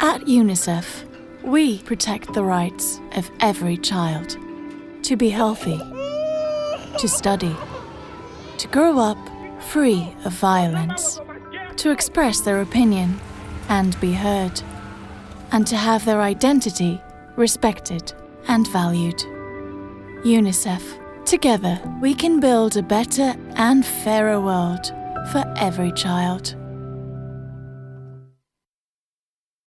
At UNICEF, we protect the rights of every child to be healthy, to study, to grow up free of violence, to express their opinion and be heard, and to have their identity respected and valued. UNICEF. Together, we can build a better and fairer world for every child.